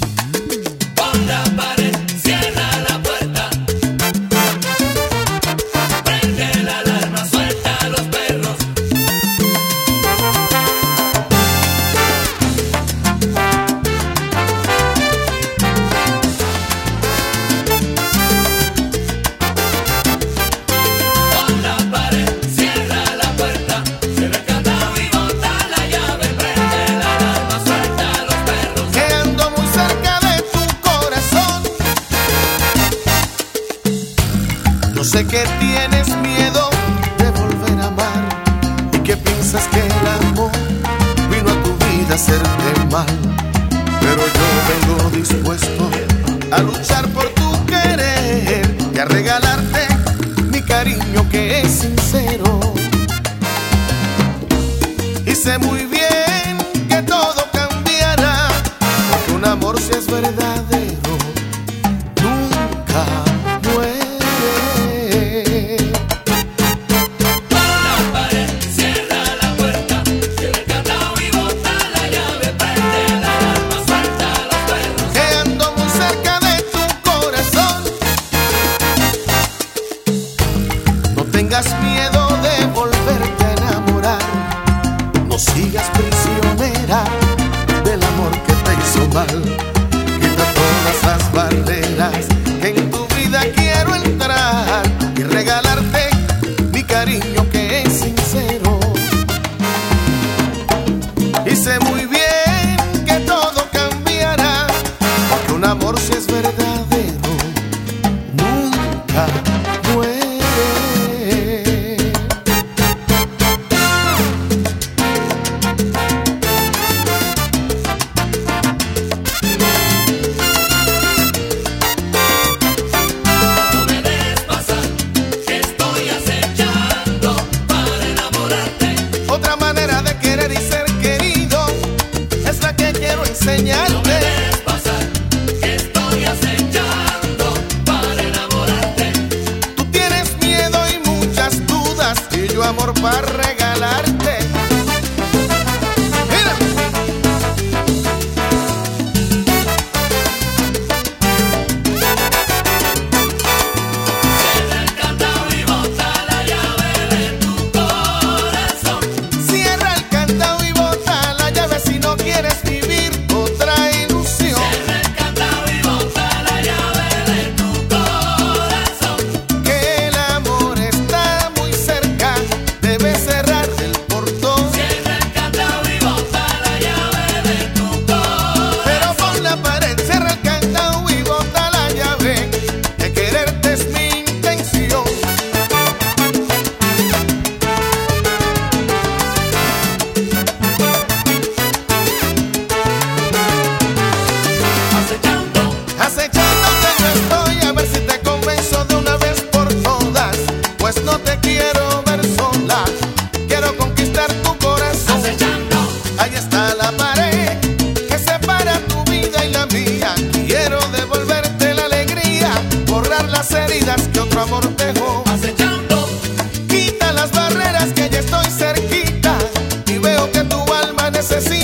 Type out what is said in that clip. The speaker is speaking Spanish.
Pon la pared, cierra la puerta, prende la alarma, suelta a los perros. Pon la pared, cierra la puerta, cierra el candado y bota la llave, prende la alarma, suelta a los perros. Que ando muy cerca de tu corazón. Yo sé que tienes miedo de volver a amar y que piensas que el amor vino a tu vida a hacerte mal. Pero yo vengo dispuesto a luchar por tu querer y a regalarte mi cariño que es sincero. Y sé muy bien que todo cambiará, porque un amor si es verdadero nunca muere. Pon la pared, cierra la puerta, cierra el candado y bota la llave, prende la alarma, suelta a los perros. Que ando muy cerca de tu corazón. No tengas miedo de volverte a enamorar. No sigas prisionera del amor que te hizo mal. Quita todas las barreras que en tu vida quiero entrar y regalarte mi cariño que es sincero. Y sé muy bien que todo cambiará, porque un amor si es verdadero nunca muere. No me dejes pasar, que estoy acechando para enamorarte. Otra manera de querer y ser querido es la que quiero No me enseñarte. dejes pasar, que estoy acechando para enamorarte. Tú tienes miedo y muchas dudas y yo amor para regalarte. Mira. Cierra el candado y bota la llave de tu corazón. Cierra el candado y bota la llave si no quieres vivir otra ilusión. Cierra el candado y bota la llave de tu corazón. Que el amor está muy cerca, debes cerrar el portón. Cierra el candado y bota la llave de tu corazón. Pero pon la pared, cierra el candado y bota la llave, que quererte es mi intención. Acechándote yo estoy, a ver si te convenzo de una vez por todas. Pues no te quiero ver sola, quiero conquistar tu corazón. Acechando, Ahí está la pared que separa tu vida y la mía. Quiero devolverte la alegría, borrar las heridas que otro amor dejó. acechando, Quita las barreras que ya estoy cerquita y veo que tu alma necesita